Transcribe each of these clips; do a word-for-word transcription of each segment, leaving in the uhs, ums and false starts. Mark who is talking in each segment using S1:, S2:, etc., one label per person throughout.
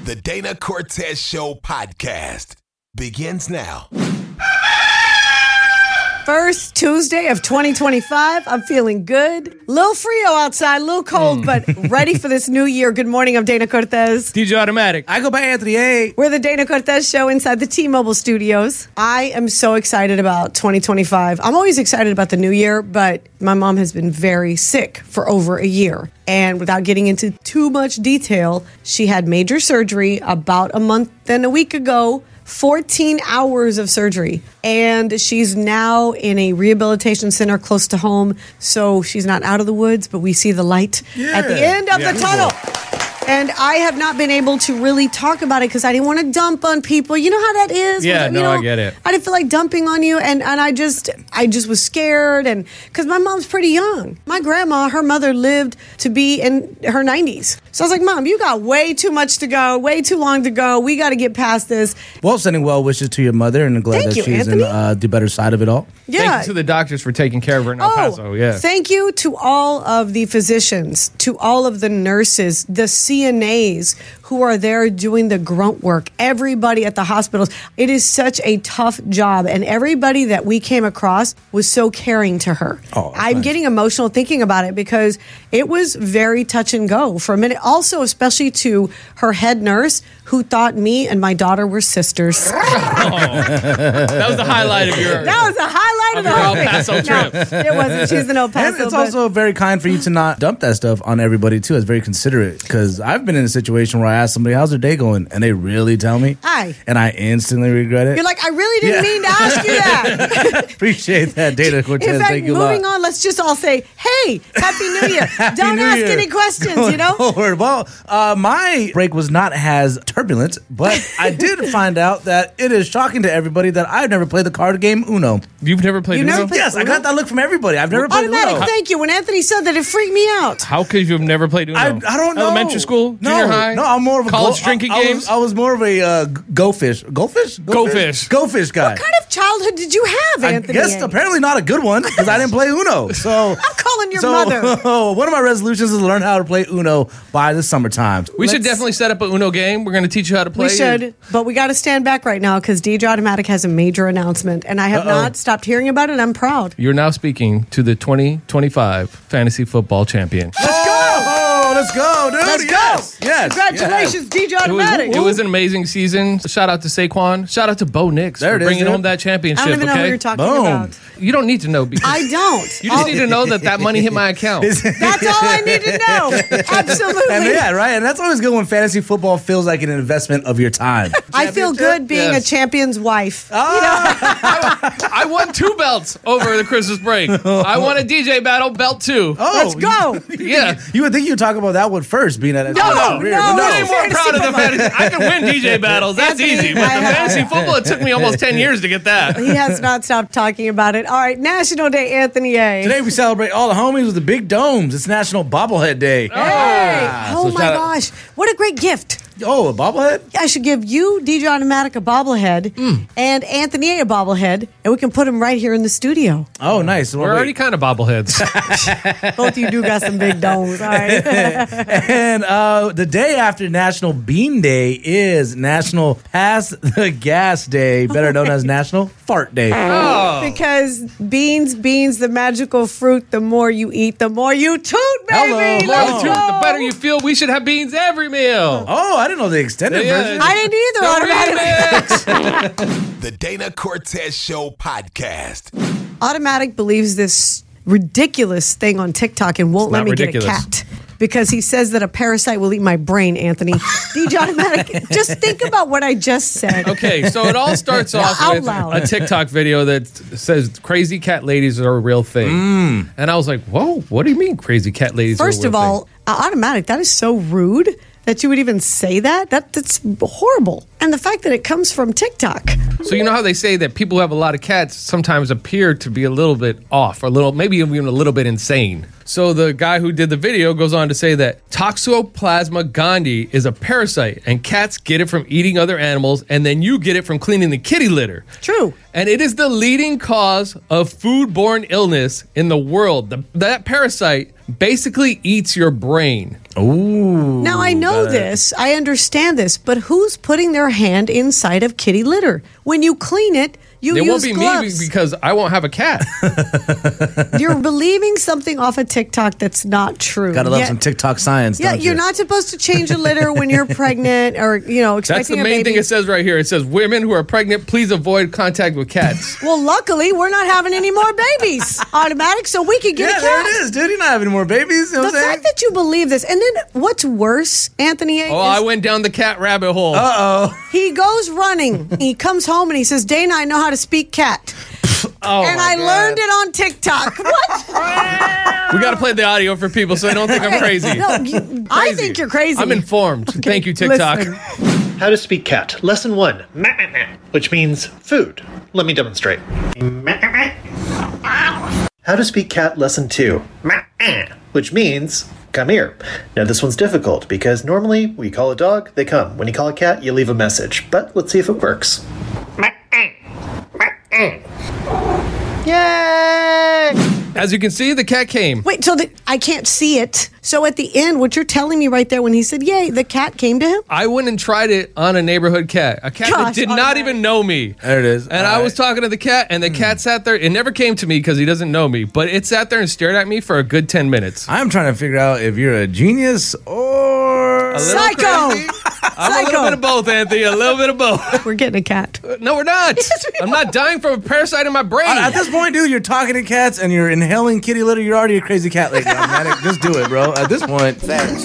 S1: The Dana Cortez Show podcast begins now.
S2: First Tuesday of twenty twenty-five. I'm feeling good. Little Frio outside, a little cold, but ready for this new year. Good morning. I'm Dana Cortez.
S3: D J Automatic.
S4: I go by Anthony A.
S2: We're the Dana Cortez Show inside the T-Mobile studios. I am so excited about twenty twenty-five. I'm always excited about the new year, but my mom has been very sick for over a year. And without getting into too much detail, she had major surgery about a month and a week ago. fourteen hours of surgery, and she's now in a rehabilitation center close to home, so she's not out of the woods, but we see the light yeah. at the end of yeah, the tunnel. And I have not been able to really talk about it because I didn't want to dump on people. You know how that is?
S3: Yeah,
S2: you
S3: no,
S2: know,
S3: I get it.
S2: I didn't feel like dumping on you, and, and I just I just was scared, and because my mom's pretty young. My grandma, her mother lived to be in her nineties. So I was like, Mom, you got way too much to go, way too long to go. We got to get past this.
S4: Well, sending well wishes to your mother, and I'm glad
S2: Thank
S4: that
S2: you,
S4: she's
S2: Anthony.
S4: in uh, the better side of it all.
S2: Yeah.
S3: Thank you to the doctors for taking care of her in El Paso.
S2: Oh,
S3: yeah.
S2: Thank you to all of the physicians, to all of the nurses, the C N As who are there doing the grunt work, everybody at the hospitals. It is such a tough job, and everybody that we came across was so caring to her.
S4: Oh,
S2: I'm
S4: nice.
S2: getting emotional thinking about it because it was very touch and go for a minute. Also, especially to her head nurse who thought me and my daughter were sisters.
S3: Oh, that was the highlight of your
S2: That was the highlight of,
S3: of
S2: the
S3: your
S2: whole
S3: El Paso
S2: thing.
S3: trip.
S2: No, it wasn't. She's in El Paso.
S4: And it's
S2: but-
S4: also very kind for you to not dump that stuff on everybody, too. It's very considerate, because I've been in a situation where I ask somebody, how's their day going? And they really tell me.
S2: Hi.
S4: And I instantly regret it.
S2: You're like, I really didn't
S4: Yeah.
S2: mean to ask you that.
S4: Appreciate that, Dana Cortez.
S2: In fact,
S4: Thank you a
S2: moving
S4: lot.
S2: on, let's just all say, hey, Happy New Year. Don't
S4: New
S2: ask
S4: Year.
S2: any questions,
S4: Going
S2: you know?
S4: forward. Well, uh, my break was not as turbulent, but I did find out that it is shocking to everybody that I've never played the card game Uno.
S3: You've never played
S2: You
S3: Uno?
S2: never played-
S4: Yes, I got that look from everybody. I've never played
S2: Automatic,
S4: Uno.
S2: thank you. When Anthony said that, it freaked me out.
S3: How could you have never played Uno?
S4: I, I don't know.
S3: Elementary school?
S4: No,
S3: Junior high?
S4: no. I'm more of a
S3: college
S4: go-
S3: drinking
S4: I, I
S3: games?
S4: Was, I was more of a uh, go fish, go fish,
S3: Go fish.
S4: go fish guy.
S2: What kind of childhood did you have,
S4: I
S2: Anthony?
S4: guess apparently not a good one because I didn't play Uno. So
S2: I'm calling your
S4: so,
S2: mother.
S4: one of my resolutions is to learn how to play Uno by the summertime.
S3: we should
S2: Let's-
S3: definitely set up a Uno game. We're going to teach you how to play.
S2: We should, but we got to stand back right now because D J Automatic has a major announcement, and I have
S4: Uh-oh.
S2: not stopped hearing about it. I'm proud.
S3: You're now speaking to the twenty twenty-five Fantasy Football Champion.
S4: Let's go! Oh, let's go, dude!
S2: Let's
S4: yes.
S2: go!
S4: Yes.
S2: Congratulations, D J
S3: It was,
S2: Automatic.
S3: it was an amazing season. Shout out to Saquon. Shout out to Bo Nix
S4: There
S3: for
S4: it is,
S3: bringing
S4: dude.
S3: home that championship.
S2: I don't even know
S3: okay?
S2: who you're talking
S4: Boom.
S2: about.
S3: You don't need to know because
S2: I don't.
S3: you just need to know that that money hit my account.
S2: That's all I need to know. Absolutely.
S4: And yeah, right. And that's always good when fantasy football feels like an investment of your time.
S2: I feel good being
S3: Yes.
S2: a champion's wife.
S3: I won two belts over the Christmas break. I won a D J battle, belt two.
S4: Oh,
S2: Let's go.
S3: Yeah.
S4: You would think you'd talk about that one first, being at a
S2: No, no,
S4: career,
S2: no,
S4: but
S3: I'm
S2: no.
S3: more proud of the fantasy. I can win D J battles. That's
S2: Anthony,
S3: easy. But the
S2: I have-
S3: fantasy football, it took me almost ten years to get that.
S2: He has not stopped talking about it. All right, National Day, Anthony A.
S4: Today we celebrate all the homies with the big domes. It's National Bobblehead Day.
S2: Hey.
S4: Ah,
S2: Oh
S4: so
S2: my
S4: shout out-
S2: gosh. What a great gift.
S4: Oh, a bobblehead?
S2: I should give you, D J Automatic, a bobblehead and Anthony A. a bobblehead, and we can put him right here in the studio.
S4: Oh, nice. Well,
S3: We're
S4: wait.
S3: already kind of bobbleheads.
S2: Both of you do got some big domes. All right.
S4: And uh, the day after National Bean Day is National Pass the Gas Day, better known as National Fart Day.
S2: Because beans, beans, the magical fruit, the more you eat, the more you toot, baby.
S4: Hello.
S3: The more
S2: Let's
S3: you-
S2: go.
S3: the better you feel. We should have beans every meal.
S4: Oh, I didn't know the extended
S3: Yeah.
S4: version.
S2: I didn't either. Automatic.
S3: The remix.
S1: The Dana Cortez Show podcast.
S2: Automatic believes this ridiculous thing on TikTok and won't
S3: It's
S2: let
S3: not
S2: me
S3: ridiculous.
S2: get a cat. Because he says that a parasite will eat my brain, Anthony. D J Automatic, just think about what I just said.
S3: Okay, so it all starts off
S2: Out
S3: with
S2: loud.
S3: a TikTok video that says crazy cat ladies are a real thing. And I was like, whoa, what do you mean crazy cat ladies
S2: First
S3: are a
S2: of
S3: real
S2: all,
S3: thing?
S2: uh, Automatic, that is so rude that you would even say that. That That's horrible. And the fact that it comes from TikTok.
S3: So you know how they say that people who have a lot of cats sometimes appear to be a little bit off, or a little, maybe even a little bit insane. So the guy who did the video goes on to say that Toxoplasma gondii is a parasite, and cats get it from eating other animals, and then you get it from cleaning the kitty litter.
S2: True.
S3: And it is the leading cause of foodborne illness in the world. The, that parasite basically eats your brain.
S4: Ooh.
S2: Now, I know
S4: that-
S2: this. I understand this. But who's putting their hand inside of kitty litter? When you clean it, you
S3: It
S2: use
S3: won't be
S2: gloves.
S3: me because I won't have a cat.
S2: You're believing something off of TikTok that's not true.
S4: Gotta love
S2: Yeah-
S4: some TikTok science,
S2: Yeah,
S4: don't
S2: you're
S4: you?
S2: not supposed to change a litter when you're pregnant or, you know, expecting
S3: That's the
S2: a
S3: main
S2: baby.
S3: thing it says right here. It says, women who are pregnant, please avoid contact with cats.
S2: Well, luckily, we're not having any more babies. Automatic, so we can get
S4: Yeah,
S2: a
S4: there
S2: cat.
S4: it is, dude. You're not having any more babies. You know
S2: The
S4: what I'm saying?
S2: fact that you believe this, and then what's worse, Anthony,
S3: Oh,
S2: is
S3: I went down the cat rabbit hole.
S4: Uh-oh.
S2: he goes running. He comes home and he says, Dana, I know how to speak cat.
S3: Oh,
S2: and
S3: my
S2: I
S3: God.
S2: learned it on TikTok. What?
S3: We got to play the audio for people so they don't think I'm crazy.
S2: No, you, I
S3: Crazy.
S2: think you're crazy.
S3: I'm informed. Thank you, TikTok.
S2: Listen.
S5: How to speak cat. Lesson one, meh, meh, meh, which means food. Let me demonstrate. Meh, meh, meh. How to speak cat. Lesson two, meh, meh, which means come here. Now this one's difficult because normally we call a dog, they come. When you call a cat, you leave a message. But let's see if it works. Meh, meh, meh, meh. Yay!
S3: As you can see, the cat came.
S2: Wait, so the, I can't see it. So at the end, what you're telling me right there when he said, yay, the cat came to him?
S3: I went and tried it on a neighborhood cat. A cat
S2: Gosh,
S3: that did not
S2: automatic.
S3: even know me.
S4: There it is.
S3: And
S4: All
S3: I
S4: right.
S3: was talking to the cat, and the cat sat there. It never came to me because he doesn't know me, but it sat there and stared at me for a good ten minutes.
S4: I'm trying to figure out if you're a genius or
S3: A little
S2: Psycho!
S3: crazy. I'm a
S2: Psycho.
S3: little bit of both, Anthony. A little bit of both.
S2: We're getting a cat.
S3: No, we're not. I'm not dying from a parasite in my brain.
S4: At this point, dude, you're talking to cats and you're inhaling kitty litter. You're already a crazy cat lady. Automatic. Just do it, bro. At this point,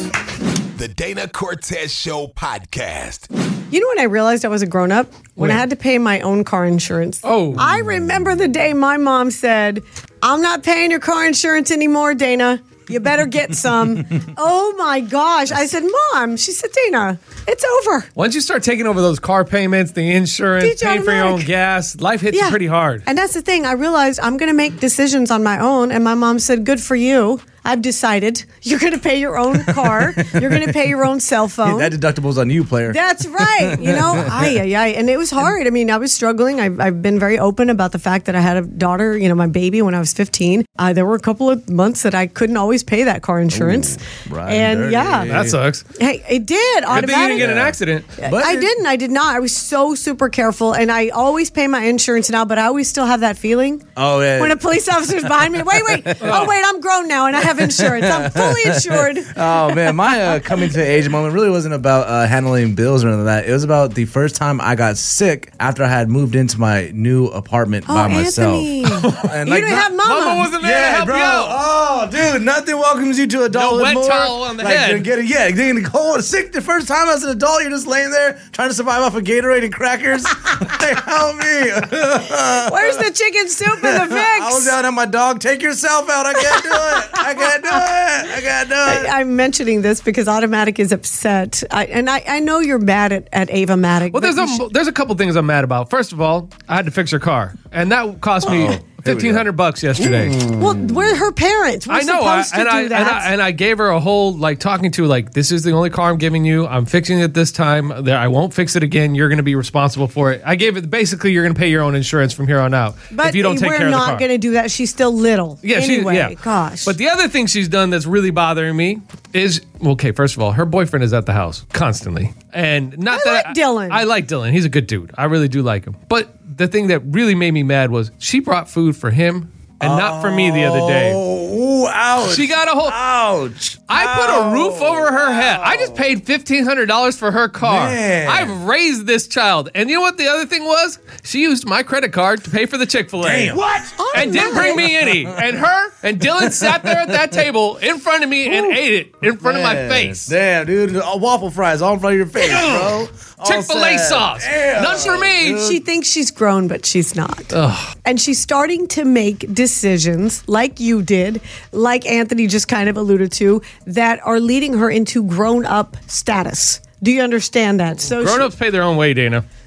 S1: The Dana Cortez Show podcast.
S2: You know when I realized I was a grown up? When I had to pay my own car insurance.
S3: Oh.
S2: I remember the day my mom said, I'm not paying your car insurance anymore, Dana. You better get some. Oh my gosh. I said, Mom. She said, Dana, it's over.
S3: Once you start taking over those car payments, the insurance,
S2: Teach
S3: paying for your own
S2: automatic.
S3: gas, life hits you pretty hard.
S2: And that's the thing. I realized I'm going to make decisions on my own. And my mom said, good for you. I've decided you're going to pay your own car. You're going to pay your own cell phone.
S4: that deductible's on you, player.
S2: That's right. You know, ay, ay, ay. And it was hard. I mean, I was struggling. I've, I've been very open about the fact that I had a daughter, you know, my baby when I was fifteen. Uh, there were a couple of months that I couldn't always pay that car insurance.
S4: Ooh, right
S2: and
S4: dirty.
S2: yeah.
S3: That sucks.
S2: Hey, it did.
S3: Good thing you didn't
S2: Automatically.
S3: get in an accident.
S4: But-
S2: I didn't. I did not. I was so super careful, and I always pay my insurance now. But I always still have that feeling.
S4: Oh, yeah.
S2: When a police officer's behind me, wait, wait, oh wait, I'm grown now and I have insurance. I'm fully insured.
S4: Oh man, my uh, coming to age moment really wasn't about uh, handling bills or anything like that. It was about the first time I got sick after I had moved into my new apartment
S2: Oh,
S4: by myself.
S2: Anthony,
S4: And
S2: you
S4: like,
S2: didn't
S4: not-
S2: have mama.
S3: Mama wasn't there to
S4: Yeah,
S3: help
S4: bro.
S3: you out.
S4: Oh, dude, nothing welcomes you to adulthood
S3: wet
S4: more.
S3: towel on the
S4: like,
S3: head.
S4: than Getting, yeah, getting cold, sick the first time as an adult. You're just laying there trying to survive off of Gatorade and crackers. Like, help me.
S2: Where's the chicken soup and the Vicks?
S4: I was yelling at my dog, take yourself out. I can't do it. I can't do it. I can't do it.
S2: I'm mentioning this because Automatic is upset, I, and I, I know you're mad at, at Ava Matic.
S3: Well,
S2: but
S3: there's
S2: you
S3: a
S2: should-
S3: there's a couple things I'm mad about. First of all, I had to fix her car, and that cost me
S4: we
S3: fifteen hundred bucks yesterday.
S2: well, we're her parents. We're
S3: I know, I,
S2: supposed to
S3: and
S2: do
S3: I, and
S2: that.
S3: I and I gave her a whole like talking to like this is the only car I'm giving you. I'm fixing it this time. There, I won't fix it again. You're going to be responsible for it. I gave it basically. You're going to pay your own insurance from here on out
S2: but
S3: if you don't take
S2: we're
S3: care of the
S2: not
S3: car.
S2: going to do that. She's still little.
S3: Yeah,
S2: anyway,
S3: she, yeah.
S2: gosh.
S3: But the other thing she's done that's really bothering me is okay. First of all, her boyfriend is at the house constantly, and not
S2: I
S3: that
S2: like Dylan.
S3: I like Dylan. He's a good dude. I really do like him. But the thing that really made me mad was she brought food for him and not for me the other day.
S4: Oh, ouch.
S3: She got a whole.
S4: Ouch.
S3: I put a roof over her head. I just paid fifteen hundred dollars for her car.
S4: Man.
S3: I've raised this child. And you know what the other thing was? She used my credit card to pay for the Chick-fil-A.
S4: Damn.
S3: What? And didn't bring me any. And her and Dylan sat there at that table in front of me and ate it in front of my
S4: Man.
S3: face.
S4: Damn, dude. Uh, waffle fries all in front of your face, bro. All
S3: Chick-fil-A
S4: sad.
S3: sauce.
S4: Damn.
S3: None for me.
S2: She thinks she's grown, but she's not. And she's starting to make decisions like you did, like Anthony just kind of alluded to, that are leading her into grown up status. Do you understand that? So she-
S3: Grown-ups pay their own way, Dana.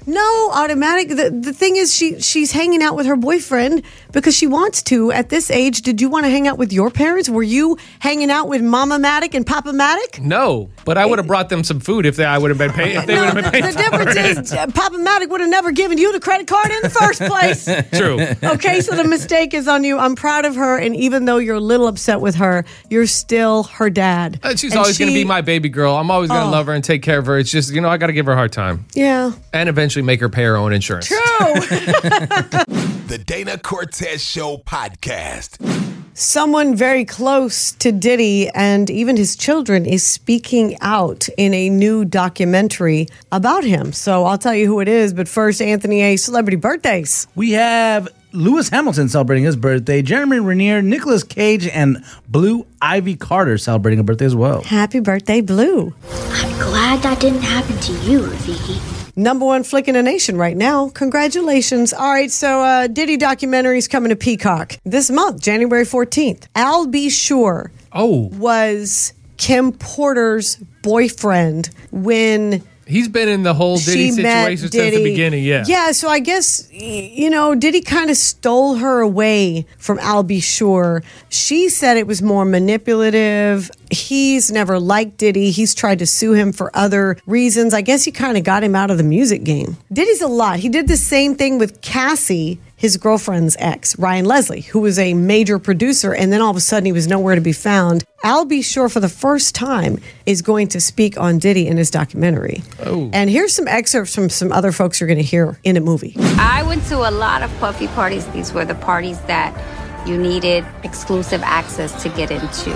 S2: No, automatic. The, the thing is, she she's hanging out with her boyfriend because she wants to. At this age, did you want to hang out with your parents? Were you hanging out with Mama Matic and Papa Matic?
S3: No, but I would have brought them some food if they, I would have been paying. If they
S2: No,
S3: would have been
S2: the,
S3: paying.
S2: the difference is uh, Papa Matic would have never given you the credit card in the first place.
S3: True.
S2: Okay, so the mistake is on you. I'm proud of her, and even though you're a little upset with her, you're still her dad.
S3: Uh, She's
S2: And
S3: always going to
S2: she-
S3: be my baby girl. I'm always going to
S2: Oh.
S3: love her and take care of her. It's just, you know, I got to give her a hard time.
S2: Yeah.
S3: And eventually make her pay her own insurance.
S2: True.
S1: The Dana Cortez Show podcast.
S2: Someone very close to Diddy and even his children is speaking out in a new documentary about him. So I'll tell you who it is. But first, Anthony A. Celebrity birthdays.
S4: We have Lewis Hamilton celebrating his birthday, Jeremy Renner, Nicolas Cage, and Blue Ivy Carter celebrating a birthday as well.
S2: Happy birthday, Blue.
S6: I'm glad that didn't happen to you, Vicky.
S2: Number one flick in the nation right now. Congratulations. All right, so uh, Diddy documentary is coming to Peacock this month, January fourteenth. Al B. Sure
S3: Oh,
S2: was Kim Porter's boyfriend when
S3: he's been in the whole Diddy
S2: she met
S3: situation
S2: Diddy.
S3: since the beginning. Yeah.
S2: Yeah, so I guess, y- you know, Diddy kind of stole her away from Al B. Sure. She said it was more manipulative. He's never liked Diddy. He's tried to sue him for other reasons. I guess he kind of got him out of the music game. Diddy's a lot. He did the same thing with Cassie, his girlfriend's ex, Ryan Leslie, who was a major producer, and then all of a sudden he was nowhere to be found. Al B. Sure, for the first time, is going to speak on Diddy in his documentary.
S3: Oh.
S2: And here's some excerpts from some other folks you're going to hear in a movie.
S7: I went to a lot of puffy parties. These were the parties that you needed exclusive access to get into.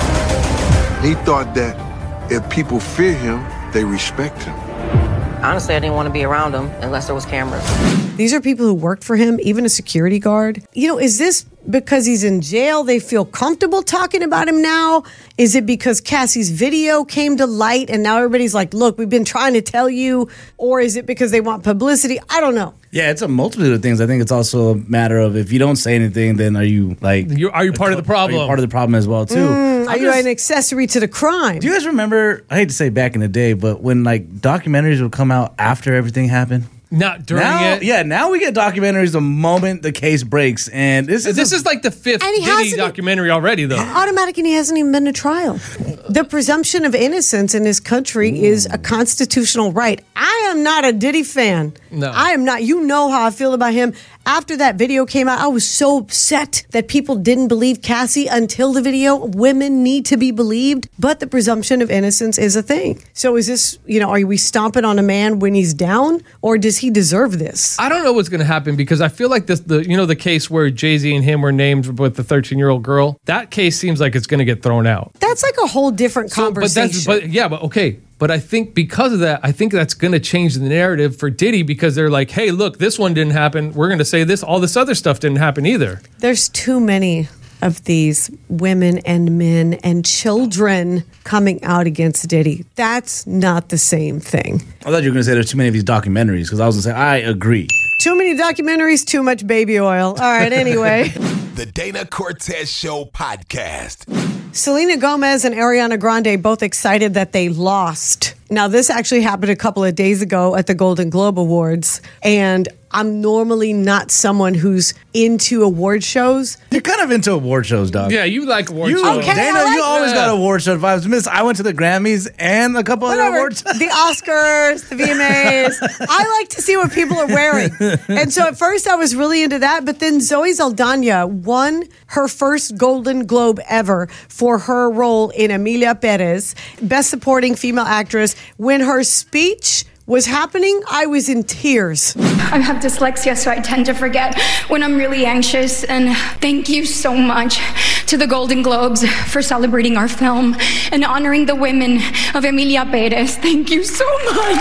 S8: He thought that if people fear him, they respect him.
S9: Honestly, I didn't want to be around him unless there was cameras.
S2: These are people who worked for him, even a security guard. You know, is this because he's in jail, they feel comfortable talking about him now? Is it because Cassie's video came to light and now everybody's like, look, we've been trying to tell you? Or is it because they want publicity? I don't know.
S4: Yeah, it's a multitude of things. I think it's also a matter of if you don't say anything, then are you like...
S3: You, are you part of the
S4: Are
S3: problem?
S4: you part of the problem as well, too?
S2: Mm, are
S4: I'm
S2: you
S4: just-
S2: an accessory to the crime?
S4: Do you guys remember, I hate to say back in the day, but when like documentaries would come out after everything happened?
S3: Not during
S4: Now,
S3: it.
S4: yeah, now we get documentaries the moment the case breaks. And this is
S3: This
S4: a-
S3: is like the fifth
S2: And he
S3: Diddy
S2: hasn't-
S3: documentary already, though.
S2: Automatic, and he hasn't even been to trial. The presumption of innocence in this country is a constitutional right. I am not a Diddy fan.
S3: No.
S2: I am not. You know how I feel about him. After that video came out, I was so upset that people didn't believe Cassie until the video. Women need to be believed, but the presumption of innocence is a thing. So is this, you know, are we stomping on a man when he's down, or does he deserve this?
S3: I don't know what's going to happen because I feel like this, the you know, the case where Jay-Z and him were named with the thirteen-year-old girl, that case seems like it's going to get thrown out.
S2: That's like a whole different
S3: So,
S2: conversation.
S3: But that's, but yeah, but okay. But I think because of that, I think that's going to change the narrative for Diddy because they're like, hey, look, this one didn't happen. We're going to say this. All this other stuff didn't happen either.
S2: There's too many of these women and men and children coming out against Diddy. That's not the same thing.
S4: I thought you were going to say there's too many of these documentaries because I was going to say, I agree.
S2: Too many documentaries, too much baby oil. All right, anyway.
S1: The Dana Cortez Show podcast.
S2: Selena Gomez and Ariana Grande both excited that they lost. Now, this actually happened a couple of days ago at the Golden Globe Awards, and I'm normally not someone who's into award shows.
S4: You're kind of into award shows, dog.
S3: Yeah, you like award
S4: You,
S3: shows.
S2: Okay,
S4: Dana,
S2: I like
S4: you always
S3: that.
S4: got award show vibes. Miss, I went to the Grammys and a couple other
S2: Whatever.
S4: awards.
S2: The Oscars, the V M As. I like to see what people are wearing. And so at first I was really into that, but then Zoe Saldana won her first Golden Globe ever for her role in Emilia Perez, Best Supporting Female Actress. When her speech was happening, I was in tears.
S10: I have dyslexia, so I tend to forget when I'm really anxious. And thank you so much to the Golden Globes for celebrating our film and honoring the women of Emilia Perez. Thank you so much.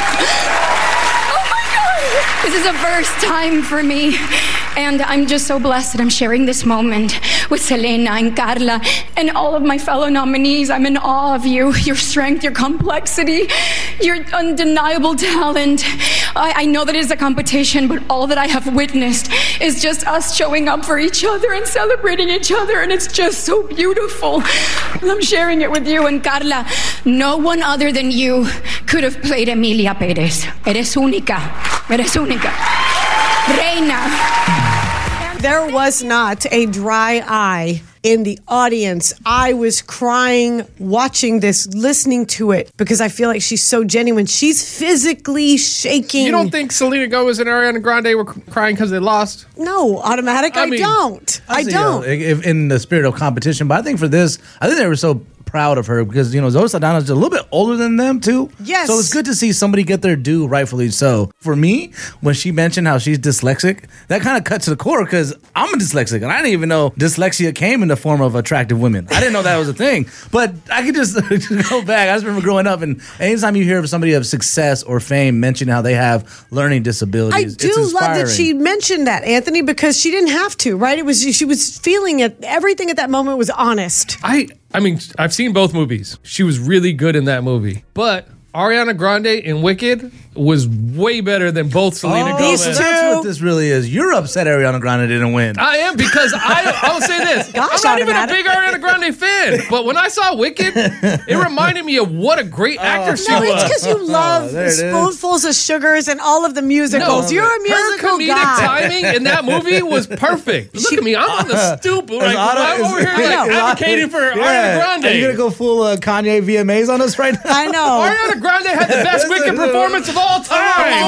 S10: Oh my God. This is a first time for me. And I'm just so blessed that I'm sharing this moment with Selena and Carla and all of my fellow nominees. I'm in awe of you, your strength, your complexity, your undeniable talent. I, I know that it is a competition, but all that I have witnessed is just us showing up for each other and celebrating each other, and it's just so beautiful. I'm sharing it with you. And Carla, no one other than you could have played Emilia Perez. Eres única. Eres única. Reina.
S2: There was not a dry eye in the audience. I was crying watching this, listening to it, because I feel like she's so genuine. She's physically shaking.
S3: You don't think Selena Gomez and Ariana Grande were crying because they lost?
S2: No, automatic. I,
S3: I mean,
S2: don't. I
S4: Honestly,
S2: don't.
S4: You know, if, in the spirit of competition, but I think for this, I think they were so proud of her because, you know, Zoe Saldana's a little bit older than them too.
S2: Yes.
S4: So it's good to see somebody get their due, rightfully so. For me, when she mentioned how she's dyslexic, that kind of cut to the core because I'm a dyslexic and I didn't even know dyslexia came in the form of attractive women. I didn't know that was a thing. But I could just go back. I just remember growing up, and anytime you hear of somebody of success or fame mention how they have learning disabilities,
S2: I
S4: it's
S2: do love
S4: inspiring.
S2: that she mentioned that, Anthony, because she didn't have to, right? It was she was feeling it. Everything at that moment was honest.
S3: I I mean, I've seen both movies. She was really good in that movie. But Ariana Grande in Wicked was way better than both Selena
S4: Oh,
S3: Gomez.
S4: so that's what this really is. You're upset Ariana Grande didn't win.
S3: I am, because I I will say this.
S2: Gosh,
S3: I'm not even a
S2: automatic.
S3: big Ariana Grande fan, but when I saw Wicked, it reminded me of what a great actor she
S2: No,
S3: was.
S2: it's because you love
S4: there it is.
S2: spoonfuls of sugars and all of the musicals. You're a
S3: her
S2: musical
S3: comedic
S2: guy.
S3: timing in that movie was perfect. Look at me, I'm on the stoop. Like,
S4: Auto-
S3: I'm over here
S2: I
S3: like
S2: know.
S3: advocating for Ariana Grande.
S4: Are you gonna go full uh, Kanye V M As on us right now?
S2: I know.
S3: Ariana Grande had the best Wicked performance of all time.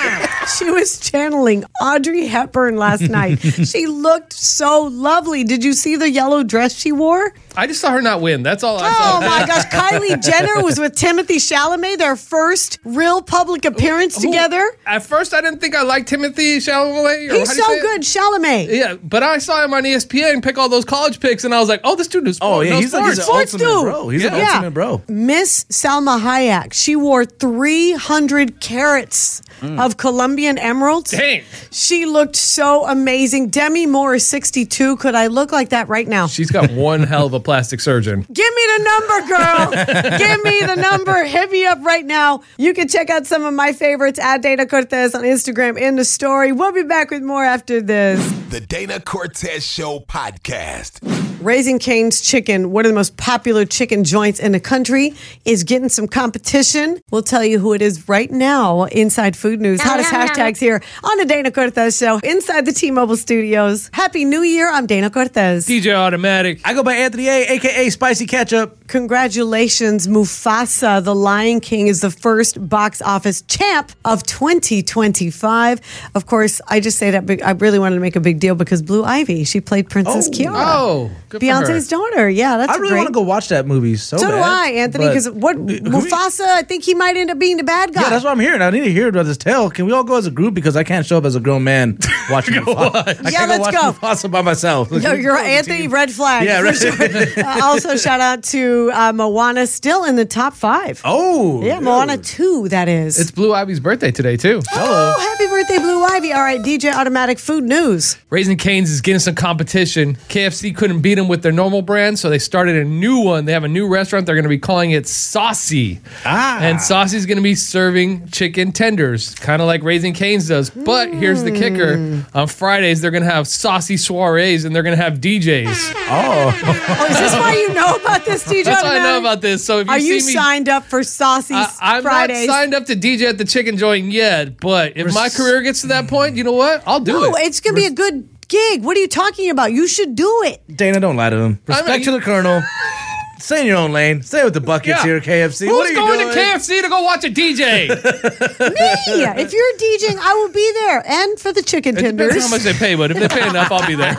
S2: She was channeling Audrey Hepburn last night. She looked so lovely. Did you see the yellow dress she wore?
S3: I just saw her not win. That's all I
S2: Oh
S3: saw.
S2: my gosh. Kylie Jenner was with Timothy Chalamet, their first real public appearance
S3: Who-
S2: together.
S3: At first, I didn't think I liked Timothy Chalamet. Or
S2: He's
S3: how do you
S2: so
S3: say it?
S2: good, Chalamet.
S3: Yeah, but I saw him on E S P N pick all those college picks, and I was like, "Oh, this dude is
S4: Oh yeah,
S3: no
S4: he's, like, he's
S3: sports."
S4: an
S2: Sports
S4: ultimate
S2: dude.
S4: bro. He's an
S3: Yeah.
S4: ultimate bro.
S2: Miss Salma Hayek, she wore three hundred carats of Colombian emeralds.
S3: Dang.
S2: She looked so amazing. Demi Moore is sixty-two. Could I look like that right now?
S3: She's got one hell of a plastic surgeon.
S2: Give me the number, girl. Give me the number. Hit me up right now. You can check out some of my favorites at Dana Cortez on Instagram in the story. We'll be back with more after this.
S1: The Dana Cortez Show podcast.
S2: Raising Cane's Chicken, one of the most popular chicken joints in the country, is getting some competition. We'll tell you who it is right now inside Food News. Hottest hashtags here on the Dana Cortez Show inside the T-Mobile studios. Happy New Year. I'm Dana Cortez.
S3: D J Automatic.
S4: I go by Anthony A, aka Spicy Ketchup.
S2: Congratulations, Mufasa. The Lion King is the first box office champ of twenty twenty-five. Of course, I just say that, but I really wanted to make a big deal because Blue Ivy, she played Princess
S4: Oh.
S2: Kiara.
S3: Oh, good for
S2: Beyonce's
S3: her.
S2: daughter. Yeah, that's
S4: I really
S2: great.
S4: want to go watch that movie so
S2: So
S4: bad.
S2: do I, Anthony,
S4: but-
S2: because what Mufasa, I think he might end up being the bad guy.
S4: Yeah, that's what I'm hearing. I need to hear about this tale. Can we all go as a group? Because I can't show up as a grown man watching Mufasa. I
S2: Yeah,
S4: can't
S2: let's
S4: watch
S2: go.
S4: Mufasa by myself.
S2: No, you're
S4: Go as a
S2: Anthony,
S4: team.
S2: red flag.
S4: Yeah,
S2: for
S4: right.
S2: sure. Uh, also, shout out to uh, Moana, still in the top five.
S4: Oh.
S2: Yeah, Moana two, that is.
S3: It's Blue Ivy's birthday today, too.
S2: Oh, happy birthday, Blue Ivy. All right, D J Automatic Food News.
S3: Raising Cane's is getting some competition. K F C couldn't beat them with their normal brand, so they started a new one. They have a new restaurant. They're going to be calling it Saucy.
S4: Ah.
S3: And Saucy's going to be serving chicken tenders, kind of like Raising Cane's does. But here's the kicker. On Fridays, they're going to have saucy soirees, and they're going to have D Js.
S4: Oh.
S2: Oh, is this why you know about this, D J
S3: That's all I know
S2: Automatic?
S3: about this. So if you
S2: Are
S3: see
S2: you
S3: me...
S2: signed up for Saucy
S3: I, I'm
S2: Fridays?
S3: not signed up to D J at the chicken joint yet, but if my career gets to that point, you know what? I'll do
S2: No,
S3: it.
S2: it's going to be a good gig. What are you talking about? You should do it.
S4: Dana, don't lie to him. Respect
S3: I mean-
S4: to the Colonel. Stay in your own lane. Stay with the buckets
S3: Yeah.
S4: here, K F C.
S3: Who's
S4: what are you
S3: going
S4: doing?
S3: to K F C to go watch a D J?
S2: Me. If you're DJing, I will be there. And for the chicken
S3: It depends
S2: tenders.
S3: how much they pay, but if they pay enough, I'll be there.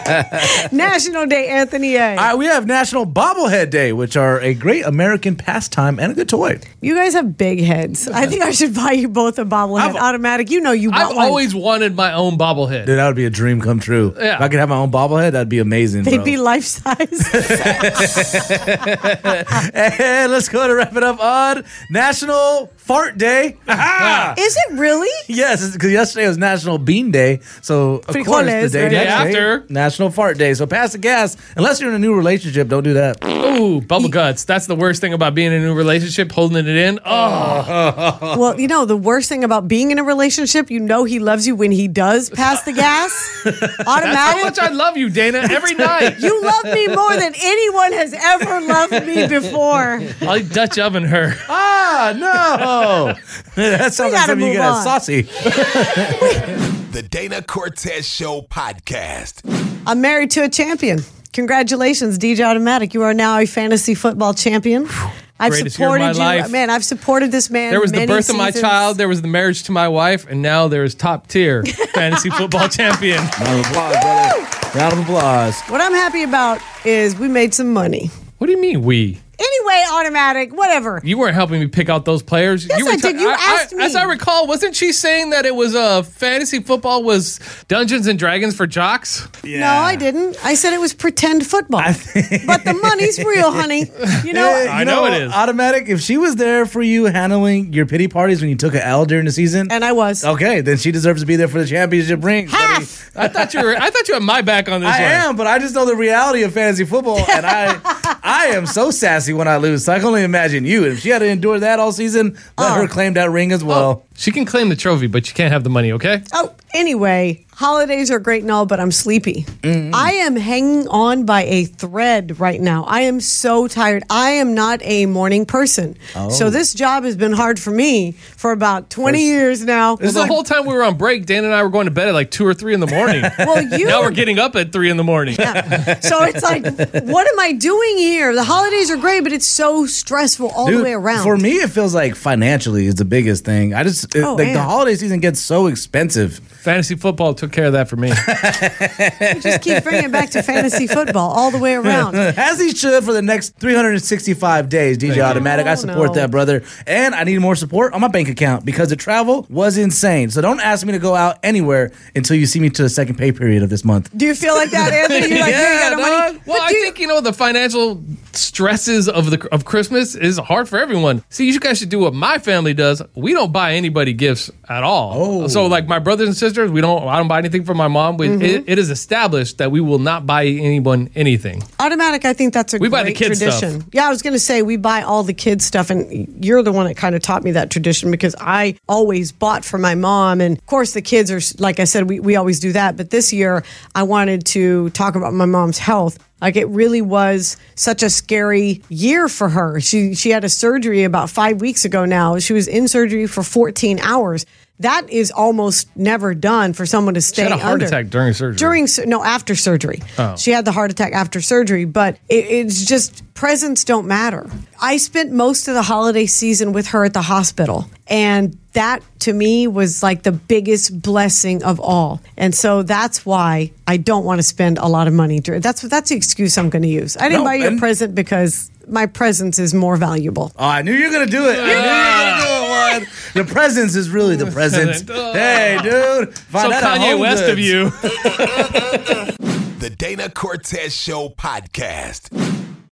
S2: National Day, Anthony A.
S4: All right, we have National Bobblehead Day, which are a great American pastime and a good toy.
S2: You guys have big heads. I think I should buy you both a bobblehead.
S4: I've-
S2: Automatic. You know you want
S3: I've
S2: one.
S3: always wanted my own bobblehead.
S4: Dude, that would be a dream come true.
S3: Yeah.
S4: If I could have my own bobblehead, that'd be amazing.
S2: They'd
S4: bro.
S2: be life size.
S4: And let's go to wrap it up on National Fart Day.
S2: Is it really?
S4: Yes, because yesterday was National Bean Day. So, of
S2: Frijoles,
S4: course, the day
S2: right?
S3: Day
S4: next
S3: after.
S4: day, National Fart Day. So, pass the gas. Unless you're in a new relationship, don't do that.
S3: Ooh, bubble guts. That's the worst thing about being in a new relationship, holding it in. Oh.
S2: Well, you know, the worst thing about being in a relationship, you know he loves you when he does pass the gas.
S3: That's how
S2: Automatic.
S3: much I love you, Dana, every night.
S2: You love me more than anyone has ever loved me before.
S3: I'll Dutch oven her.
S4: Ah, no. That sounds like
S2: gotta
S4: something you
S2: move
S4: get at
S2: on.
S4: Saucy.
S1: The Dana Cortez Show podcast.
S2: I'm married to a champion. Congratulations, D J Automatic. You are now a fantasy football champion. I've
S3: Greatest year of
S2: supported
S3: my
S2: you.
S3: life.
S2: Man, I've supported this man.
S3: There was the
S2: many
S3: birth of my
S2: seasons.
S3: child, there was the marriage to my wife, and now there's top tier fantasy football champion.
S4: Round of applause, brother. Round of applause.
S2: What I'm happy about is we made some money.
S3: What do you mean we?
S2: Anyway, Automatic, whatever.
S3: You weren't helping me pick out those players.
S2: Yes,
S3: you were
S2: I did. You asked me.
S3: As I recall, wasn't she saying that it was uh, fantasy football was Dungeons and Dragons for jocks?
S4: Yeah.
S2: No, I didn't. I said it was pretend football. But the money's real, honey. You know,
S4: Eh,
S3: I
S4: you
S3: know it is.
S4: Automatic, if she was there for you handling your pity parties when you took an L during the season,
S2: and I was.
S4: okay, then she deserves to be there for the championship ring. buddy.
S2: Half.
S3: I thought you were. I thought you had my back on this
S4: I
S3: one.
S4: am, but I just know the reality of fantasy football, and I I am so sassy when I lose. So I can only imagine you. If she had to endure that all season, let
S2: Oh.
S4: her claim that ring as well.
S3: She can claim the trophy, but she can't have the money, okay?
S2: Oh, anyway, holidays are great and all, but I'm sleepy.
S4: Mm-hmm.
S2: I am hanging on by a thread right now. I am so tired. I am not a morning person.
S4: Oh.
S2: So this job has been hard for me for about twenty years now.
S3: Well, the whole time we were on break, Dan and I were going to bed at like two or three in the morning.
S2: Well, you
S3: Now we're getting up at three in the morning.
S2: So it's like, what am I doing here? The holidays are great, but it's so stressful all
S4: Dude,
S2: the way around.
S4: For me, it feels like financially is the biggest thing. I just it,
S2: Oh,
S4: like the
S2: man.
S4: holiday season gets so expensive.
S3: Fantasy football took care of that for me.
S2: You just keep bringing it back to fantasy football all the way around.
S4: As he should for the next three hundred sixty-five days, D J Automatic. I
S2: Oh,
S4: support
S2: no.
S4: that, brother. And I need more support on my bank account because the travel was insane. So don't ask me to go out anywhere until you see me to the second pay period of this month.
S2: Do you feel like that, Anthony? You're like, you ain't got no money.
S3: dog. Well,
S2: But
S3: I
S2: do you-
S3: think you know the financial stresses of the of Christmas is hard for everyone. See, you guys should do what my family does. We don't buy anybody gifts at all.
S4: Oh.
S3: So, like my brothers and sisters, we don't. I don't buy anything for my mom. We,
S2: Mm-hmm.
S3: it, it is established that we will not buy anyone anything.
S2: Automatic, I think that's a
S3: We
S2: great
S3: buy the kids'
S2: tradition.
S3: stuff.
S2: Yeah, I was going to say we buy all the kids' stuff, and you're the one that kind of taught me that tradition because I always bought for my mom, and of course the kids are like I said, we we always do that. But this year, I wanted to talk about my mom's health. Like it really was such a scary year for her. She she had a surgery about five weeks ago now. She was in surgery for fourteen hours. That is almost never done for someone to stay
S3: She had a heart
S2: under.
S3: attack during surgery.
S2: During sur- no after surgery.
S3: Oh.
S2: She had the heart attack after surgery, but it, it's just presents don't matter. I spent most of the holiday season with her at the hospital, and that to me was like the biggest blessing of all. And so that's why I don't want to spend a lot of money. dur- That's that's the excuse I'm going to use. I didn't
S4: No,
S2: buy you a
S4: and-
S2: present because my presence is more valuable.
S4: Oh, I knew you were going to do it. I knew you were going to do it, Juan. The presence is really the presence. Hey, dude. Find
S3: So
S4: that at
S3: Kanye
S4: Home
S3: West of
S4: Goods.
S3: you.
S1: The Dana Cortez Show podcast.